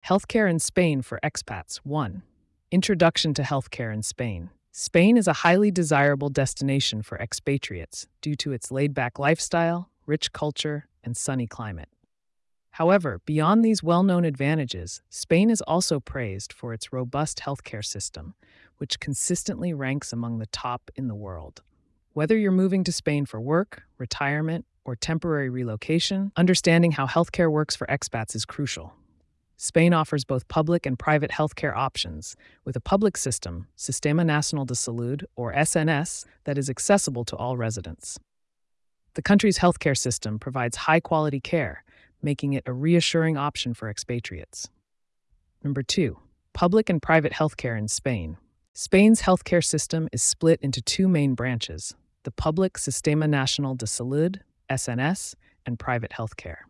Healthcare in Spain for expats. 1. Introduction to healthcare in Spain. Spain is a highly desirable destination for expatriates due to its laid-back lifestyle, rich culture, and sunny climate. However, beyond these well-known advantages, Spain is also praised for its robust healthcare system, which consistently ranks among the top in the world. Whether you're moving to Spain for work, retirement, or temporary relocation, understanding how healthcare works for expats is crucial. Spain offers both public and private healthcare options, with a public system, Sistema Nacional de Salud, or SNS, that is accessible to all residents. The country's healthcare system provides high-quality care, making it a reassuring option for expatriates. Number 2. Public and private healthcare in Spain. Spain's healthcare system is split into two main branches: the public Sistema Nacional de Salud, SNS, and private healthcare.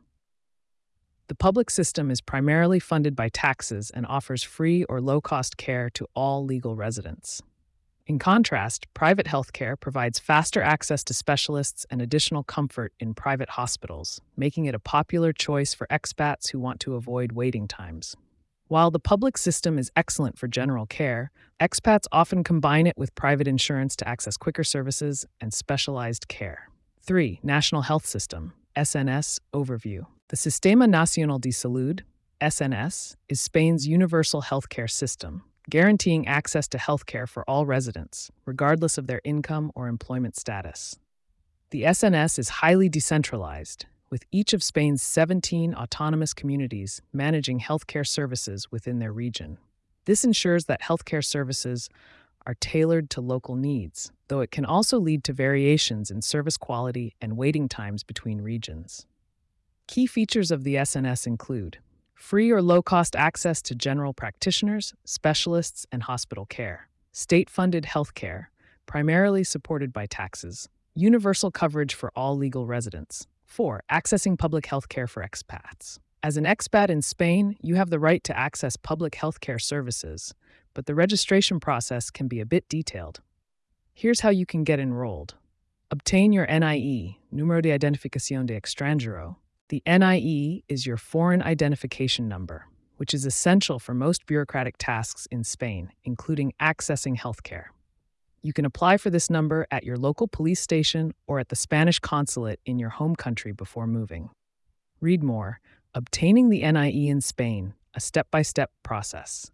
The public system is primarily funded by taxes and offers free or low-cost care to all legal residents. In contrast, private healthcare provides faster access to specialists and additional comfort in private hospitals, making it a popular choice for expats who want to avoid waiting times. While the public system is excellent for general care, expats often combine it with private insurance to access quicker services and specialized care. 3. National Health System, SNS Overview. The Sistema Nacional de Salud, SNS, is Spain's universal healthcare system, guaranteeing access to healthcare for all residents, regardless of their income or employment status. The SNS is highly decentralized, with each of Spain's 17 autonomous communities managing healthcare services within their region. This ensures that healthcare services are tailored to local needs, though it can also lead to variations in service quality and waiting times between regions. Key features of the SNS include free or low-cost access to general practitioners, specialists, and hospital care, state-funded healthcare, primarily supported by taxes, universal coverage for all legal residents. 4. Accessing public healthcare for expats. As an expat in Spain, you have the right to access public healthcare services, but the registration process can be a bit detailed. Here's how you can get enrolled. Obtain your NIE, Número de Identificación de Extranjero. The NIE is your foreign identification number, which is essential for most bureaucratic tasks in Spain, including accessing healthcare. You can apply for this number at your local police station or at the Spanish consulate in your home country before moving. Read more: Obtaining the NIE in Spain, a step-by-step process.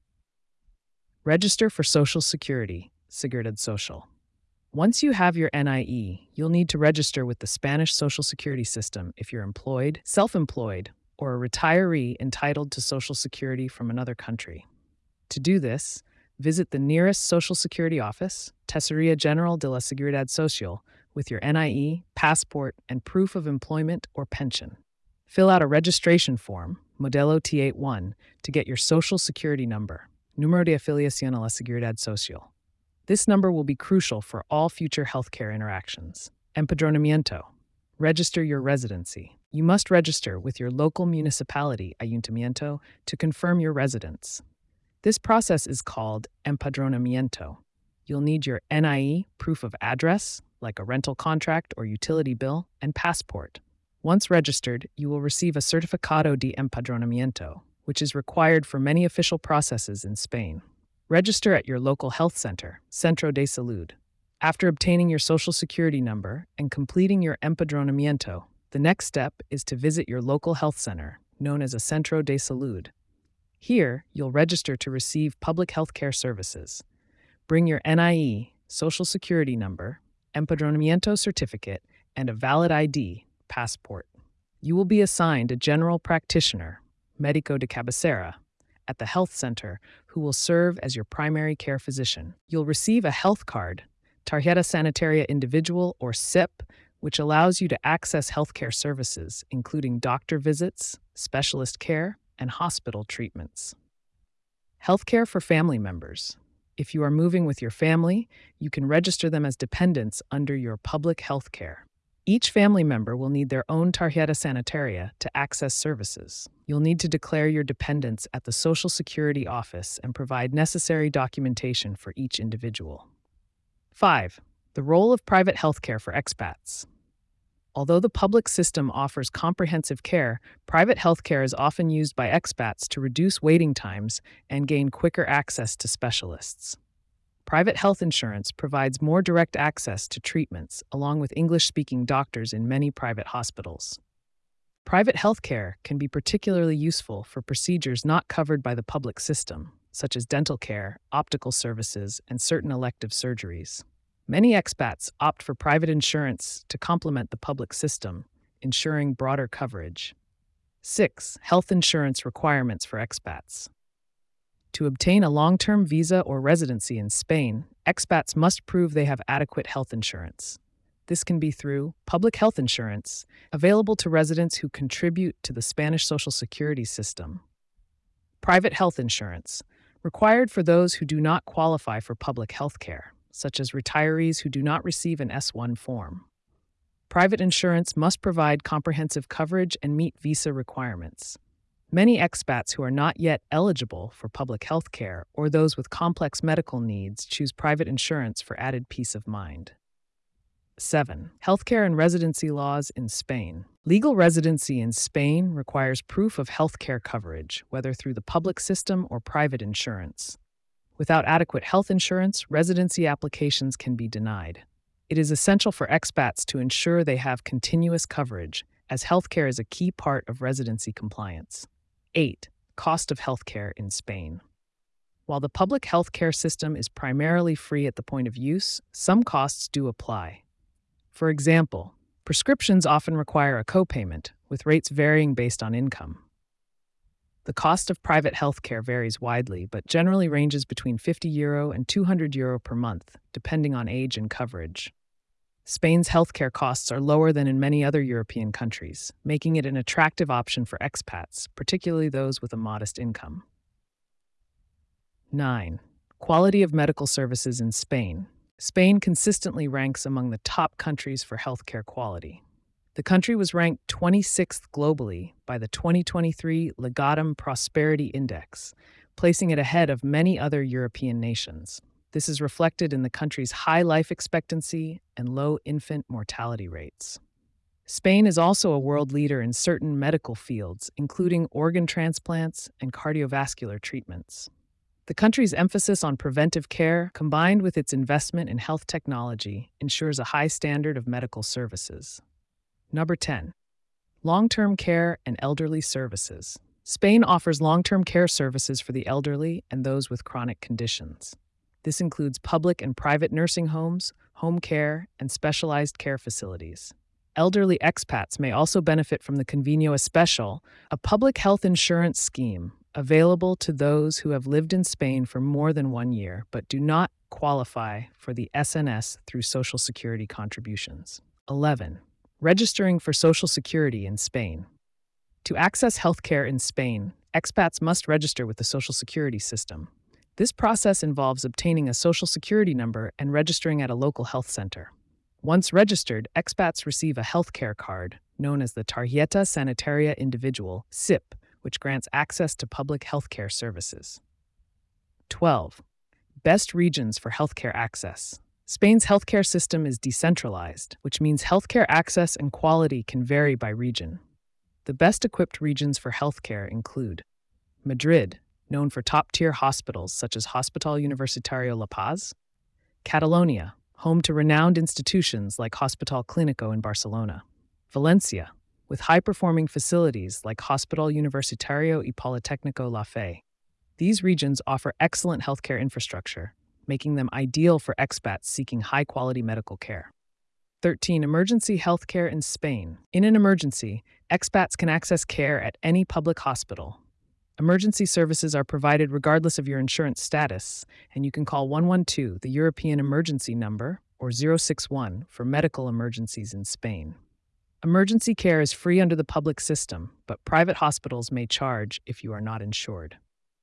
Register for Social Security, Seguridad Social. Once you have your NIE, you'll need to register with the Spanish Social Security system if you're employed, self-employed, or a retiree entitled to Social Security from another country. To do this, visit the nearest Social Security office, Tesorería General de la Seguridad Social, with your NIE, passport, and proof of employment or pension. Fill out a registration form, Modelo T81, to get your Social Security number, Número de Afiliación a la Seguridad Social. This number will be crucial for all future healthcare interactions. Empadronamiento. Register your residency. You must register with your local municipality, ayuntamiento, to confirm your residence. This process is called empadronamiento. You'll need your NIE, proof of address, like a rental contract or utility bill, and passport. Once registered, you will receive a Certificado de Empadronamiento, which is required for many official processes in Spain. Register at your local health center, Centro de Salud. After obtaining your Social Security number and completing your empadronamiento, the next step is to visit your local health center, known as a Centro de Salud. Here, you'll register to receive public health care services. Bring your NIE, Social Security number, empadronamiento certificate, and a valid ID, passport. You will be assigned a general practitioner, médico de cabecera, at the health center who will serve as your primary care physician. You'll receive a health card, Tarjeta Sanitaria Individual or SIP, which allows you to access healthcare services, including doctor visits, specialist care, and hospital treatments. Healthcare for family members. If you are moving with your family, you can register them as dependents under your public health care. Each family member will need their own Tarjeta Sanitaria to access services. You'll need to declare your dependents at the Social Security office and provide necessary documentation for each individual. 5. The role of private healthcare for expats. Although the public system offers comprehensive care, private healthcare is often used by expats to reduce waiting times and gain quicker access to specialists. Private health insurance provides more direct access to treatments, along with English-speaking doctors in many private hospitals. Private healthcare can be particularly useful for procedures not covered by the public system, such as dental care, optical services, and certain elective surgeries. Many expats opt for private insurance to complement the public system, ensuring broader coverage. 6. Health insurance requirements for expats. To obtain a long-term visa or residency in Spain, expats must prove they have adequate health insurance. This can be through public health insurance, available to residents who contribute to the Spanish Social Security system. Private health insurance, required for those who do not qualify for public health care, such as retirees who do not receive an S1 form. Private insurance must provide comprehensive coverage and meet visa requirements. Many expats who are not yet eligible for public health care or those with complex medical needs choose private insurance for added peace of mind. 7. Healthcare and residency laws in Spain. Legal residency in Spain requires proof of healthcare coverage, whether through the public system or private insurance. Without adequate health insurance, residency applications can be denied. It is essential for expats to ensure they have continuous coverage, as healthcare is a key part of residency compliance. 8. Cost of healthcare in Spain. While the public healthcare system is primarily free at the point of use, some costs do apply. For example, prescriptions often require a copayment, with rates varying based on income. The cost of private healthcare varies widely, but generally ranges between €50 and €200 per month, depending on age and coverage. Spain's healthcare costs are lower than in many other European countries, making it an attractive option for expats, particularly those with a modest income. 9. Quality of medical services in Spain. Spain consistently ranks among the top countries for healthcare quality. The country was ranked 26th globally by the 2023 Legatum Prosperity Index, placing it ahead of many other European nations. This is reflected in the country's high life expectancy and low infant mortality rates. Spain is also a world leader in certain medical fields, including organ transplants and cardiovascular treatments. The country's emphasis on preventive care, combined with its investment in health technology, ensures a high standard of medical services. Number 10. Long-term care and elderly services. Spain offers long-term care services for the elderly and those with chronic conditions. This includes public and private nursing homes, home care, and specialized care facilities. Elderly expats may also benefit from the Convenio Especial, a public health insurance scheme available to those who have lived in Spain for more than 1 year but do not qualify for the SNS through Social Security contributions. 11. Registering for Social Security in Spain. To access healthcare in Spain, expats must register with the Social Security system. This process involves obtaining a Social Security number and registering at a local health center. Once registered, expats receive a healthcare card, known as the Tarjeta Sanitaria Individual, SIP, which grants access to public healthcare services. 12. Best regions for healthcare access. Spain's healthcare system is decentralized, which means healthcare access and quality can vary by region. The best-equipped regions for healthcare include Madrid, known for top-tier hospitals such as Hospital Universitario La Paz; Catalonia, home to renowned institutions like Hospital Clínico in Barcelona; Valencia, with high-performing facilities like Hospital Universitario y Politécnico La Fe. These regions offer excellent healthcare infrastructure, making them ideal for expats seeking high-quality medical care. 13. Emergency healthcare in Spain. In an emergency, expats can access care at any public hospital. Emergency services are provided regardless of your insurance status, and you can call 112, the European emergency number, or 061 for medical emergencies in Spain. Emergency care is free under the public system, but private hospitals may charge if you are not insured.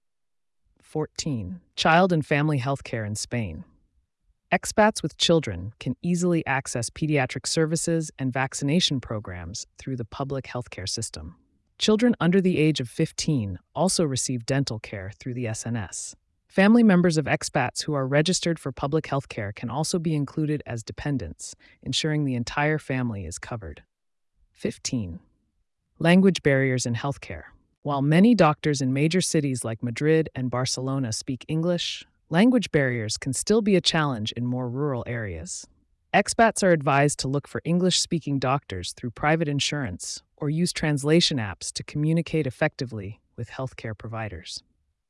14. Child and family health care in Spain. Expats with children can easily access pediatric services and vaccination programs through the public healthcare system. Children under the age of 15 also receive dental care through the SNS. Family members of expats who are registered for public health care can also be included as dependents, ensuring the entire family is covered. 15. Language barriers in healthcare. While many doctors in major cities like Madrid and Barcelona speak English, language barriers can still be a challenge in more rural areas. Expats are advised to look for English-speaking doctors through private insurance or use translation apps to communicate effectively with healthcare providers.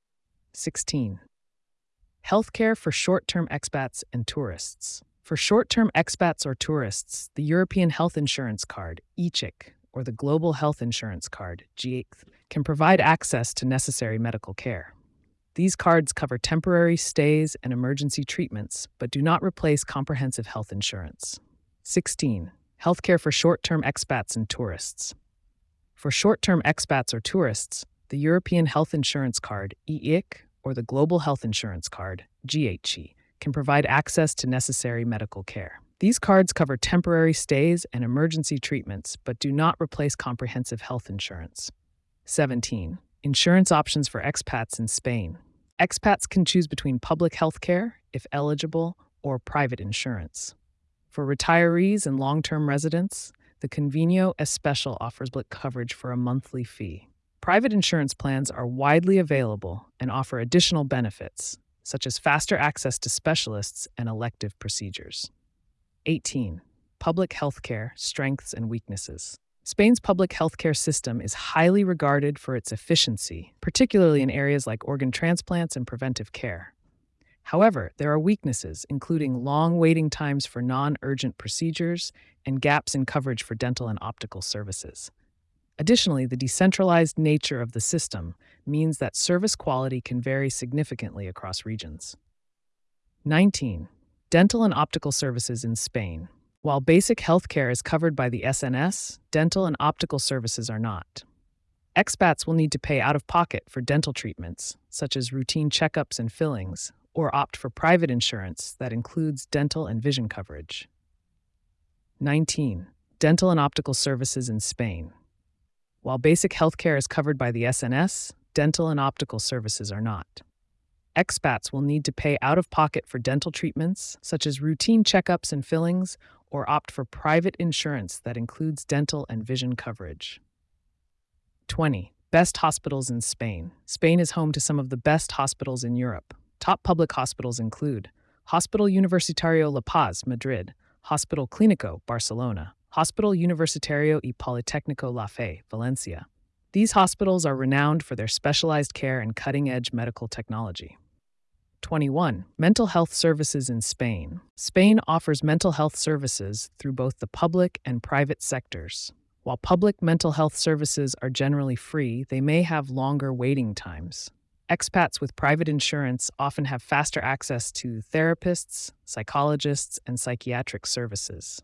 16. Healthcare for short-term expats and tourists. For short-term expats or tourists, the European Health Insurance Card, ECHIC, or the Global Health Insurance Card, GHIC, can provide access to necessary medical care. These cards cover temporary stays and emergency treatments, but do not replace comprehensive health insurance. 16. Healthcare for short-term expats and tourists. For short-term expats or tourists, the European Health Insurance Card, EIC, or the Global Health Insurance Card, GHE, can provide access to necessary medical care. These cards cover temporary stays and emergency treatments, but do not replace comprehensive health insurance. 17. Insurance options for expats in Spain. Expats can choose between public health care, if eligible, or private insurance. For retirees and long-term residents, the Convenio Especial offers split coverage for a monthly fee. Private insurance plans are widely available and offer additional benefits, such as faster access to specialists and elective procedures. 18. Public health care strengths and weaknesses. Spain's public healthcare system is highly regarded for its efficiency, particularly in areas like organ transplants and preventive care. However, there are weaknesses, including long waiting times for non-urgent procedures and gaps in coverage for dental and optical services. Additionally, the decentralized nature of the system means that service quality can vary significantly across regions. 19. Dental and optical services in Spain. While basic healthcare is covered by the SNS, dental and optical services are not. Expats will need to pay out of pocket for dental treatments, such as routine checkups and fillings, or opt for private insurance that includes dental and vision coverage. 19. Dental and optical services in Spain. While basic healthcare is covered by the SNS, dental and optical services are not. Expats will need to pay out of pocket for dental treatments, such as routine checkups and fillings, or opt for private insurance that includes dental and vision coverage. 20. Best hospitals in Spain. Spain is home to some of the best hospitals in Europe. Top public hospitals include Hospital Universitario La Paz, Madrid, Hospital Clínico, Barcelona, Hospital Universitario y Politécnico La Fe, Valencia. These hospitals are renowned for their specialized care and cutting-edge medical technology. 21. Mental health services in Spain. Spain offers mental health services through both the public and private sectors. While public mental health services are generally free, they may have longer waiting times. Expats with private insurance often have faster access to therapists, psychologists, and psychiatric services.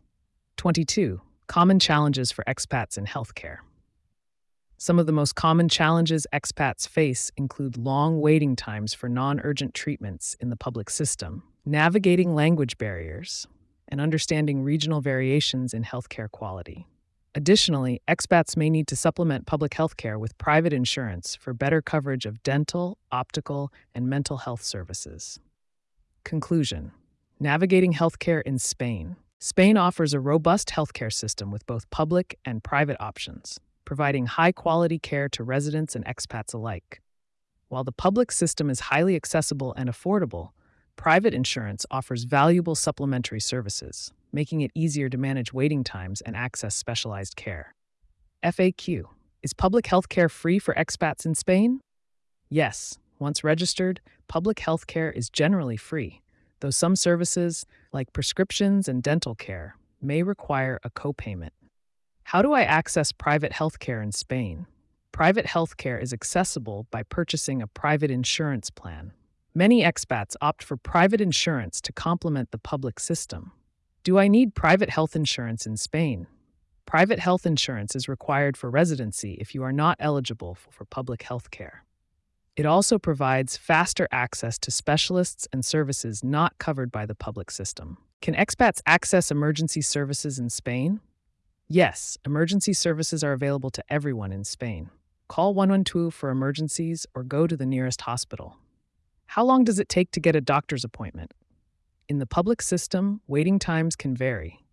22. Common challenges for expats in healthcare. Some of the most common challenges expats face include long waiting times for non-urgent treatments in the public system, navigating language barriers, and understanding regional variations in healthcare quality. Additionally, expats may need to supplement public healthcare with private insurance for better coverage of dental, optical, and mental health services. Conclusion: navigating healthcare in Spain. Spain offers a robust healthcare system with both public and private options, providing high-quality care to residents and expats alike. While the public system is highly accessible and affordable, private insurance offers valuable supplementary services, making it easier to manage waiting times and access specialized care. FAQ: is public health care free for expats in Spain? Yes, once registered, public health care is generally free, though some services, like prescriptions and dental care, may require a copayment. How do I access private health care in Spain? Private health care is accessible by purchasing a private insurance plan. Many expats opt for private insurance to complement the public system. Do I need private health insurance in Spain? Private health insurance is required for residency if you are not eligible for public health care. It also provides faster access to specialists and services not covered by the public system. Can expats access emergency services in Spain? Yes, emergency services are available to everyone in Spain. Call 112 for emergencies or go to the nearest hospital. How long does it take to get a doctor's appointment? In the public system, waiting times can vary.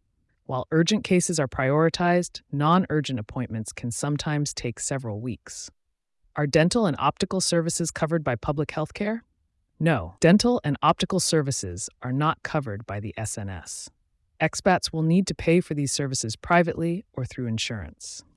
While urgent cases are prioritized, non-urgent appointments can sometimes take several weeks. Are dental and optical services covered by public health care? No, dental and optical services are not covered by the SNS. Expats will need to pay for these services privately or through insurance.